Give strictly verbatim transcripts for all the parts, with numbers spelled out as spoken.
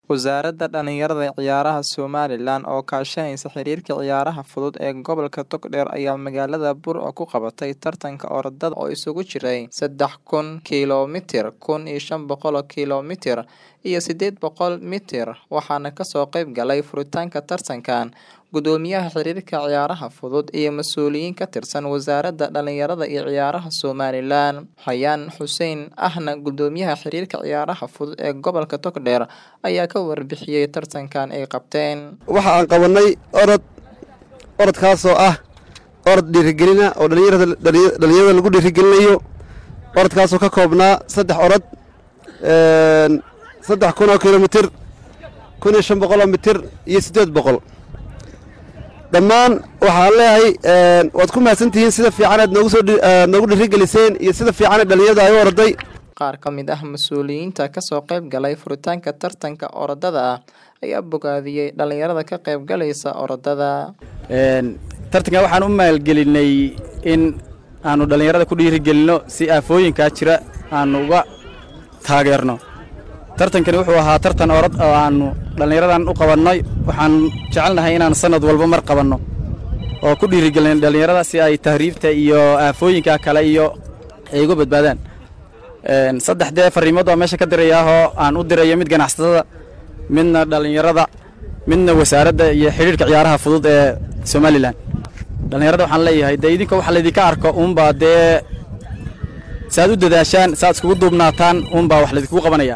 Wasaaradda Dhalinyarada iyo Ciyaaraha Somalilan oo kaashanaysa xiriirka ciyaaraha fudud ee gobolka Togdheer ayaa magaalada Burco ku qabatay tartanka orodada oo isugu jiray saddex kun kiiloomitir, kun iyo shan boqol kiiloomitir iyo siddeed boqol mitir, waxaana kasoo qayb galay furitaanka tartankan gudoomiyaha xiriirka ciyaaraha fudud iyo mas'uuliyiin ka tirsan Wasaaradda Dhalinyarada iyo Ciyaaraha Somalilan. Xayaan Xuseen ahna gudoomiyaha xiriirka ciyaaraha fudud ee gobolka Togdheer ayaa ka warbixiyay tartankan ay qabteen. Waxa aan qabanay orod orodkaas oo ah orod dhiirigelina oo dhalinyarada dhalinyarada lagu dhiirigelinayo. Orodkaas oo ka koobnaa saddex orod een saddex kun oo kiiloomitir, kun iyo shan boqol mitir iyo siddeed boqol. dhammaan waxaan leeyahay waad ku mahadsantihiin sida fiican aad noogu soo noogu dhiirigeliseen iyo sida fiican dhalinyarada ay u orday. Qaar ka mid ah mas'uuliyiinta ka soo qayb galay furitaanka tartanka orodada ah ayaa bogaadiyay dhalinyarada ka qayb galaysa orodada. een tartanka waxaan u maalgelinay in aanu dhalinyarada ku dhiirigelino si aafooyinka jira aanu uga taageerno. tartankani wuxuu ahaa tartan orod oo aanu dhalinyaradan u qabanay. waxaan jecelnahay inaan sanad walba mar qabanno oo ku dhiirigelin dhalinyarada si ay tahriibta iyo aafooyinka kale iyo ay uga badbaadaan. een saddexdee fariimood oo meesha ka diraya oo aan u dirayo mid ganacsatada, midna dhalinyarada, midna wasaaradda iyo xiriirka ciyaaraha fudud ee Somaliland. dhalinyarada waxaan leeyahay de idinka waxa la idinka arko uunba dee saad u dadaashaan, saad iskugu duubnaataan uunba wax la idinku qabanaya.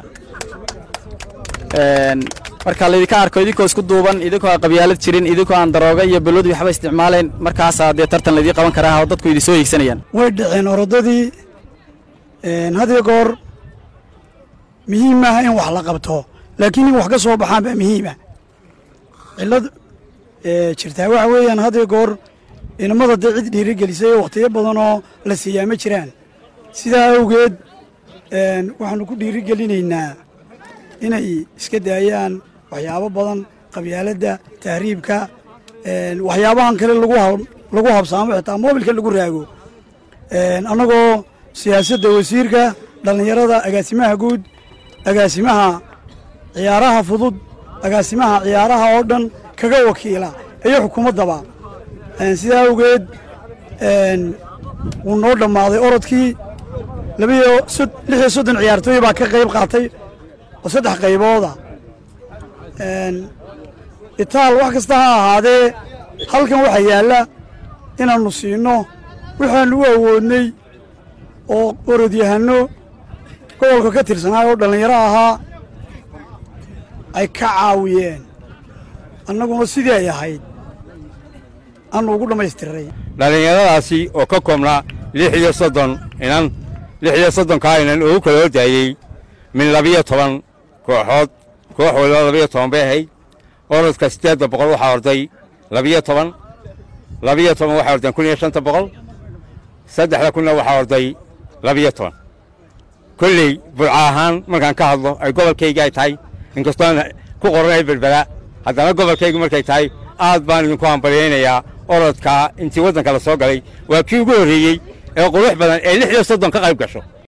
een marka la idinka arko idinkoo isku duuban, idinkoo aan qabyaalad jirin, idinkoo aan darooga iyo balwad waxba isticmaaleen, markaas dee tartan la idin qaban karaa oo dadku idin soo hiigsanayaan. way dhaceen orodadii een had iyo goor muhiim maaha in wax la qabto, laakiin in wax ka soo baxaan baa muhiima. cillad ee jirtaa waxa weeyaan had iyo goor inamada dee cid dhiirigelisay waqtiyo badan oo la siiyaa ma jiraan. sidaa awgeed een waxaanu ku dhiirigelinaynaa inay iska daayaan waxyaabo badan, qabyaaladda, tahriibka, een waxyaabahan kale lagu lagu habsaamo xitaa moobilka lagu raago. een annagoo siyaasadda wasiirka dhalinyarada, agaasimaha guud, agaasimaha ciyaaraha fudud, agaasimaha ciyaaraha oo dhan kaga wakiila iyo xukuumaddaba. een sidaa awgeed een wuu noo dhammaaday orodkii. labiyo lix iyo soddon ciyaartooy baa ka qayb qaatay oo saddex qaybooda. een itaal wax kasta ha ahaadee halkan waxaa yaalla inaannu siinno waxaannu u awoodnay oo orodyahano gobolka ka tirsanaa oo dhallinyaro ahaa ay ka caawiyeen, annaguna sidii ay ahayd aanu ugu dhammaystiray. dhallinyaradaasi oo ka koobnaa lix iyo soddon inan lix iyo soddonkaa inan ugu kala hordaayey min labiyo toban kooxood. koox waliba labiyo toban bay ahayd. orodka siddeedda boqol waxaa orday labiyo toban, labiyo toban waxaa ordeen kun iyo shanta boqol, saddexda kunna waxaa orday labiyo toban. kolley burca ahaan markaan ka hadlo ay gobolkayga ay tahay, inkastoon ku qoranay berbera, haddana gobolkaygu markay tahay aad baan idinku hambalyaynayaa. orodkaa intii waddanka la soo galay waa kii ugu horreeyey ee qurux badan ee lix iyo soddon ka qayb gasho.